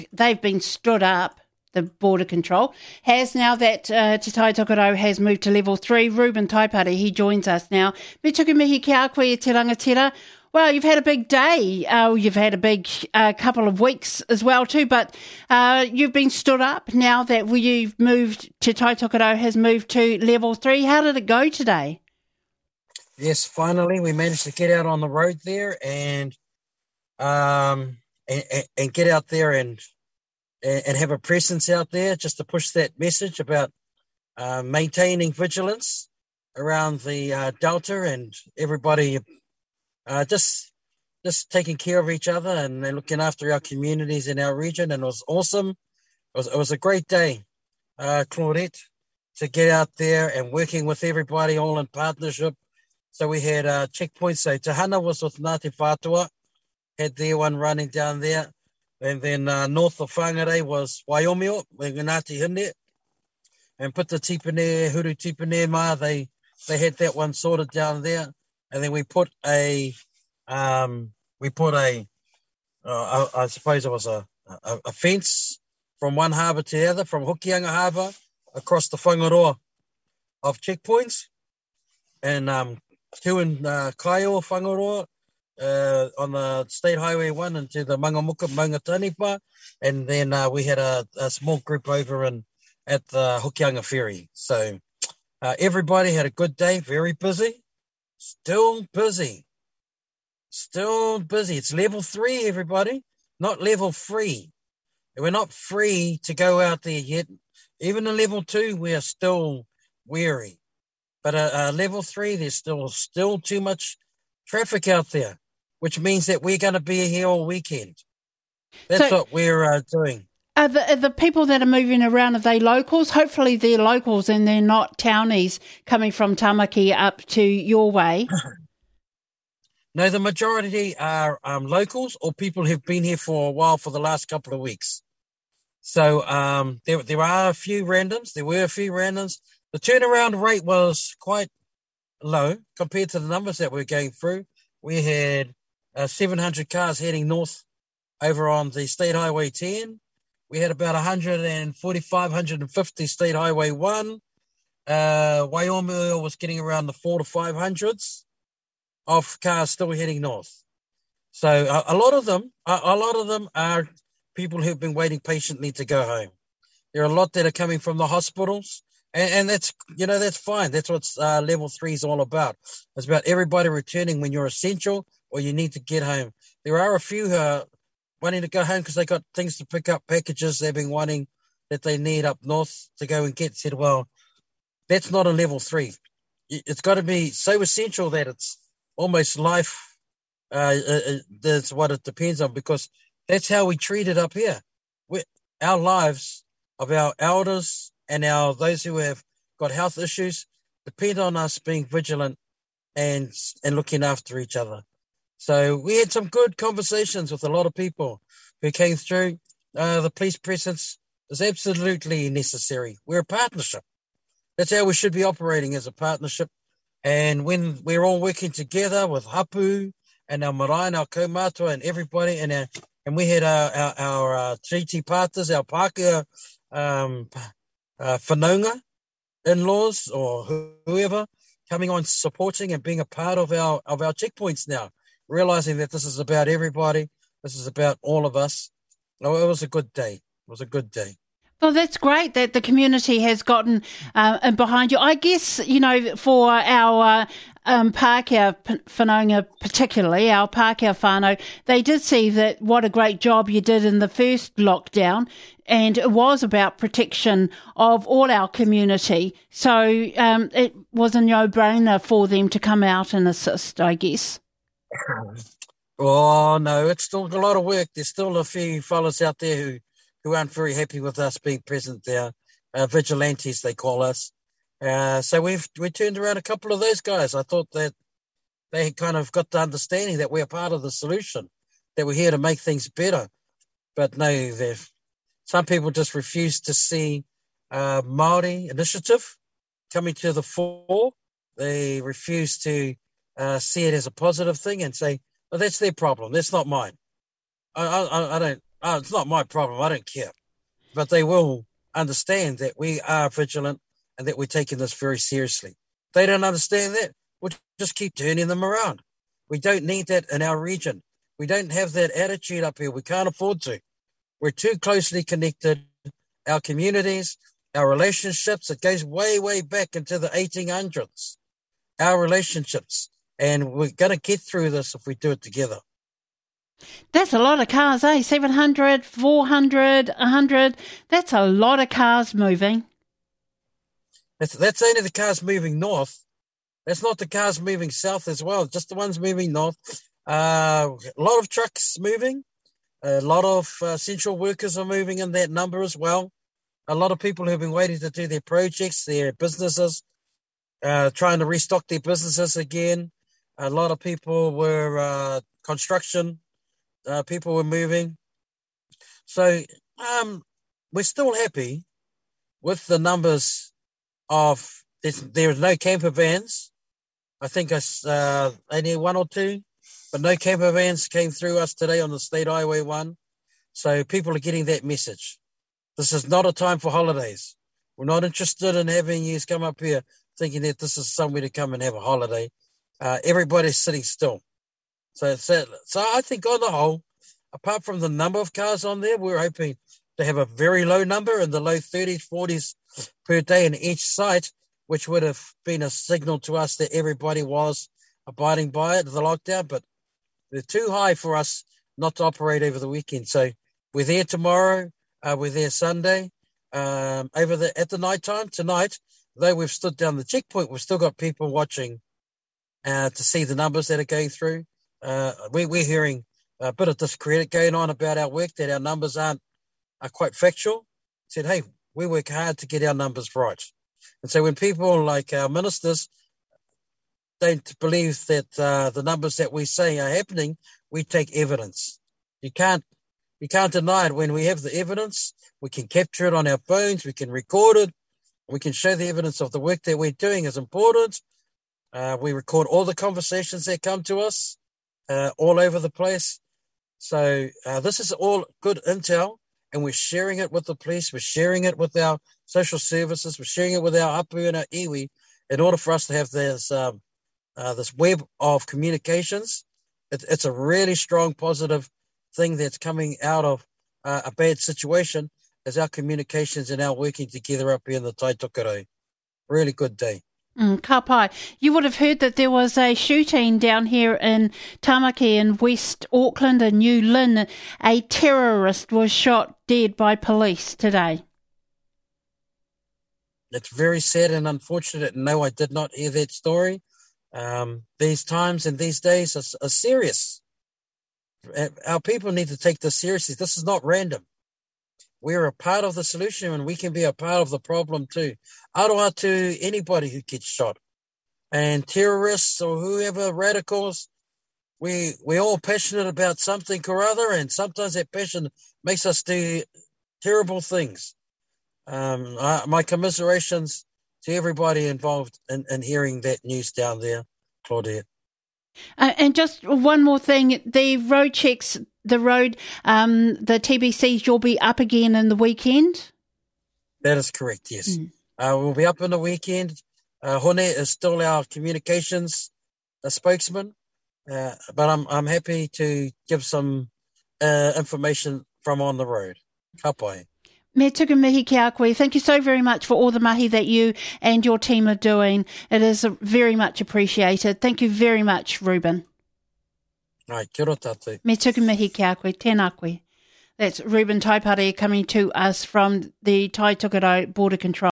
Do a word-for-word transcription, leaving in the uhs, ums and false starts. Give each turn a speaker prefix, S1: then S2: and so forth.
S1: they've been stood up, the border control, has now that uh, Te Tai Tokerau has moved to level three. Ruben Taipare, he joins us now. Me tuku mihi ki a koe e te rangatira. Well, you've had a big day. Uh, you've had a big uh, couple of weeks as well too, but uh, you've been stood up now that you've moved, Te Tai Tokerau has moved to level three. How did it go today?
S2: Yes, finally we managed to get out on the road there and um and, and get out there and and have a presence out there just to push that message about uh, maintaining vigilance around the uh, Delta and everybody uh, just just taking care of each other and looking after our communities in our region. And it was awesome. It was, it was a great day, uh, Claudette, to get out there and working with everybody all in partnership. So we had uh, checkpoints. So Tahana was with Ngāti Whātua, had their one running down there. And then uh, north of Whangarei was Waimeo, with Ngāti Hine. And put the tipene, Huru tipene ma, they, they had that one sorted down there. And then we put a, um, we put a, uh, I, I suppose it was a, a, a fence from one harbour to the other, from Hokianga Harbour across the whangaroa of checkpoints. And um, two in uh, Kaio whangaroa, uh, on the State Highway one into the Mangamuka, Maungatanipa. And then uh, we had a, a small group over in at the Hokianga Ferry. So uh, everybody had a good day, very busy. Still busy. Still busy. It's level three, everybody, not level three. We're not free to go out there yet. Even in level two, we are still weary. But uh, uh, level three, there's still still too much traffic out there, which means that we're going to be here all weekend. That's so, what we're uh, doing.
S1: Are the, are the people that are moving around, are they locals? Hopefully they're locals and they're not townies coming from Tamaki up to your way.
S2: No, the majority are um, locals or people who've been here for a while for the last couple of weeks. So um, there, there are a few randoms. There were a few randoms. The turnaround rate was quite low compared to the numbers that we're going through. We had uh, seven hundred cars heading north over on the State Highway ten. We had about one forty-five, one fifty State Highway one. Uh, Waimeo was getting around the four to five hundreds of cars still heading north. So a, a lot of them, a, a lot of them are people who've been waiting patiently to go home. There are a lot that are coming from the hospitals, and, and that's, you know, that's fine. That's what uh, level three is all about. It's about everybody returning when you're essential or you need to get home. There are a few who are wanting to go home because they got things to pick up, packages they've been wanting that they need up north to go and get. Said, well, that's not a level three. It's got to be so essential that it's almost life. Uh, uh, that's what it depends on, because that's how we treat it up here. We, our lives of our elders and our those who have got health issues depend on us being vigilant and and looking after each other. So we had some good conversations with a lot of people who came through. Uh, the police presence is absolutely necessary. We're a partnership. That's how we should be operating, as a partnership. And when we're all working together with Hapu and our marae and our kaumātua and everybody, and our, and we had our our, our uh, treaty partners, our Pākehā um, uh, whanaunga in-laws or whoever coming on, supporting and being a part of our of our checkpoints now, realizing that this is about everybody, this is about all of us. Oh, it was a good day. It was a good day.
S1: Well, that's great that the community has gotten uh, behind you. I guess, you know, for our uh, um, Pākehā whanaunga particularly, our Pākehā whānau, they did see that what a great job you did in the first lockdown, and it was about protection of all our community. So um, it was a no-brainer for them to come out and assist, I guess.
S2: Oh, no, it's still a lot of work. There's still a few fellas out there who who aren't very happy with us being present there. Uh, vigilantes, they call us. Uh, so we've we turned around a couple of those guys. I thought that they kind of got the understanding that we're part of the solution, that we're here to make things better. But no, some people just refuse to see uh, Māori initiative coming to the fore. They refuse to uh, see it as a positive thing and say, well, that's their problem. That's not mine. I, I, I don't oh, it's not my problem. I don't care. But they will understand that we are vigilant and that we're taking this very seriously. They don't understand that. We'll just keep turning them around. We don't need that in our region. We don't have that attitude up here. We can't afford to. We're too closely connected. Our communities, our relationships, it goes way, way back into the eighteen hundreds. Our relationships. And we're going to get through this if we do it together.
S1: That's a lot of cars, eh? seven hundred, four hundred, one hundred. That's a lot of cars moving.
S2: That's, that's only the cars moving north. That's not the cars moving south as well, just the ones moving north. Uh, a lot of trucks moving. A lot of uh, essential workers are moving in that number as well. A lot of people who have been waiting to do their projects, their businesses, uh, trying to restock their businesses again. A lot of people were uh, construction. Uh, people were moving. So um, we're still happy with the numbers of, there are no camper vans. I think it's uh, only one or two, but no camper vans came through us today on the State Highway one. So people are getting that message. This is not a time for holidays. We're not interested in having you come up here thinking that this is somewhere to come and have a holiday. Uh, everybody's sitting still. So, so, so I think on the whole, apart from the number of cars on there, we're hoping to have a very low number in the low thirties, forties per day in each site, which would have been a signal to us that everybody was abiding by it, the lockdown, but they're too high for us not to operate over the weekend. So we're there tomorrow, uh, we're there Sunday, um, over the at the night time tonight, though we've stood down the checkpoint, we've still got people watching uh, to see the numbers that are going through. Uh, we, we're hearing a bit of discredit going on about our work, that our numbers aren't are quite factual. Said, hey, we work hard to get our numbers right. And so when people like our ministers don't believe that uh, the numbers that we say are happening, we take evidence. You can't you can't deny it. When we have the evidence, we can capture it on our phones, we can record it, we can show the evidence of the work that we're doing is important. Uh, we record all the conversations that come to us uh, all over the place. So uh, this is all good intel, and we're sharing it with the police, we're sharing it with our social services, we're sharing it with our apu and our iwi in order for us to have this um, uh, this web of communications. It, it's a really strong positive thing that's coming out of uh, a bad situation, is our communications and our working together up here in the Tai Tokerau. Really good day.
S1: Mm, ka pai. You would have heard that there was a shooting down here in Tamaki in West Auckland and New Lynn. A terrorist was shot dead by police today.
S2: It's very sad and unfortunate. No, I did not hear that story. Um, these times and these days are, are serious. Our people need to take this seriously. This is not random. We're a part of the solution, and we can be a part of the problem too. Aroha to anybody who gets shot. And terrorists or whoever, radicals, we, we're all passionate about something or other, and sometimes that passion makes us do terrible things. Um, I, my commiserations to everybody involved in, in hearing that news down there, Claudette.
S1: Uh, and just one more thing, the road checks, the road, um, the T B Cs, you'll be up again in the weekend?
S2: That is correct, yes.
S1: Mm.
S2: Uh, we'll be up in the weekend. Uh, Hone is still our communications uh, spokesman, uh, but I'm I'm happy to give some uh, information from on the road. Ka pai.
S1: Me tuku mihi ki a koe. Thank you so very much for all the mahi that you and your team are doing. It is very much appreciated. Thank you very much, Ruben.
S2: Ai, kia ora tātou.
S1: Me tuku mihi ki a koe. Tēnā koe. That's Ruben Taipare coming to us from the Tai Tokerau Border Control.